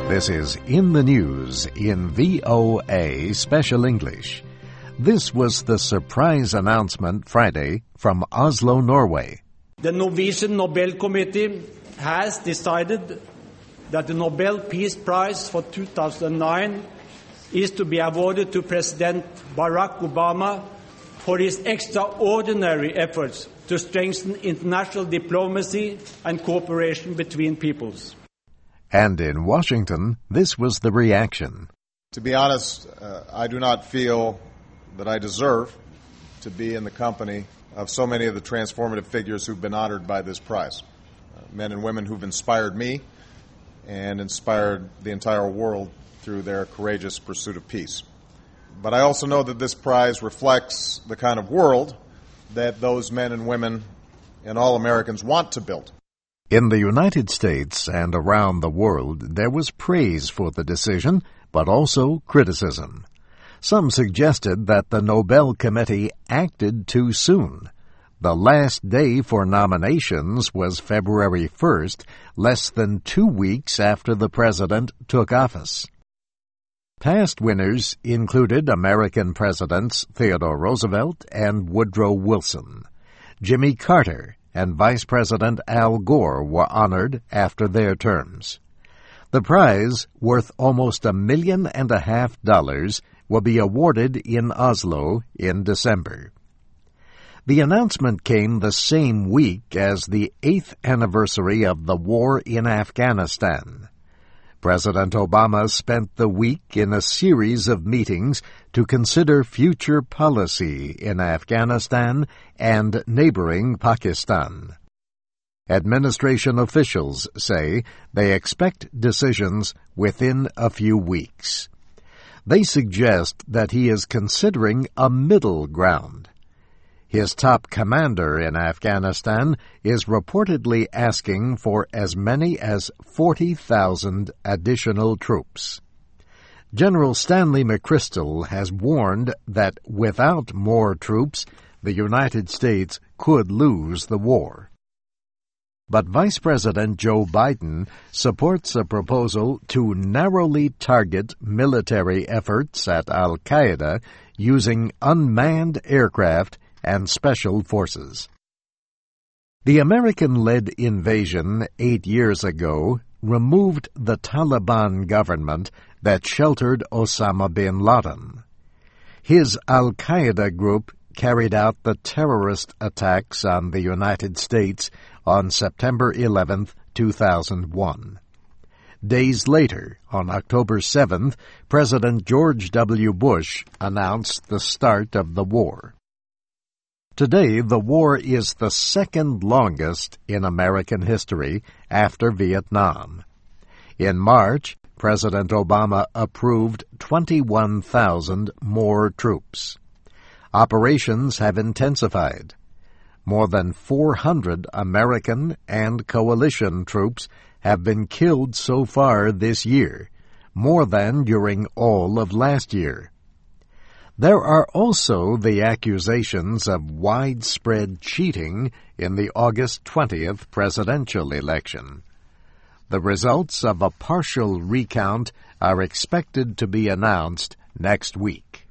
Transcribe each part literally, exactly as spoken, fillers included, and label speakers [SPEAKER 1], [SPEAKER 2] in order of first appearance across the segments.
[SPEAKER 1] This is In the News in V O A Special English. This was the surprise announcement Friday from Oslo, Norway.
[SPEAKER 2] The Norwegian Nobel Committee has decided that the Nobel Peace Prize for two thousand nine is to be awarded to President Barack Obama for his extraordinary efforts to strengthen international diplomacy and cooperation between peoples.
[SPEAKER 1] And in Washington, this was the reaction.
[SPEAKER 3] To be honest, uh, I do not feel that I deserve to be in the company of so many of the transformative figures who've been honored by this prize. Uh, men and women who've inspired me and inspired the entire world through their courageous pursuit of peace. But I also know that this prize reflects the kind of world that those men and women and all Americans want to build.
[SPEAKER 1] In the United States and around the world, there was praise for the decision, but also criticism. Some suggested that the Nobel Committee acted too soon. The last day for nominations was February first, less than two weeks after the president took office. Past winners included American presidents Theodore Roosevelt and Woodrow Wilson. Jimmy Carter and Vice President Al Gore were honored after their terms. The prize, worth almost a million and a half dollars, will be awarded in Oslo in December. The announcement came the same week as the eighth anniversary of the war in Afghanistan. President Obama spent the week in a series of meetings to consider future policy in Afghanistan and neighboring Pakistan. Administration officials say they expect decisions within a few weeks. They suggest that he is considering a middle ground. His top commander in Afghanistan is reportedly asking for as many as forty thousand additional troops. General Stanley McChrystal has warned that without more troops, the United States could lose the war. But Vice President Joe Biden supports a proposal to narrowly target military efforts at al-Qaeda using unmanned aircraft and special forces. The American-led invasion eight years ago removed the Taliban government that sheltered Osama bin Laden. His al-Qaeda group carried out the terrorist attacks on the United States on September eleventh, two thousand one. Days later, on October seventh, President George W. Bush announced the start of the war. Today, the war is the second longest in American history after Vietnam. In March, President Obama approved twenty-one thousand more troops. Operations have intensified. More than four hundred American and coalition troops have been killed so far this year, more than during all of last year. There are also the accusations of widespread cheating in the August twentieth presidential election. The results of a partial recount are expected to be announced next week.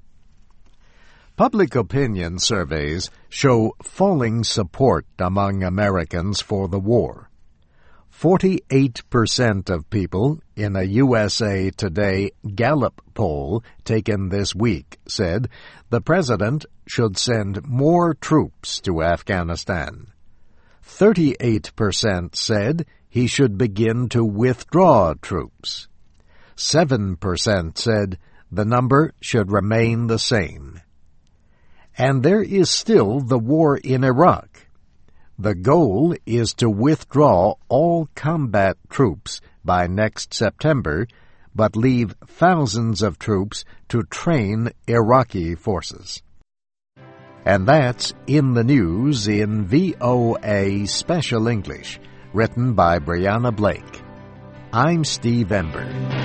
[SPEAKER 1] Public opinion surveys show falling support among Americans for the war. forty-eight percent of people in a U S A Today Gallup poll taken this week said the president should send more troops to Afghanistan. thirty-eight percent said he should begin to withdraw troops. seven percent said the number should remain the same. And there is still the war in Iraq. The goal is to withdraw all combat troops by next September, but leave thousands of troops to train Iraqi forces. And that's In the News in V O A Special English, written by Brianna Blake. I'm Steve Ember.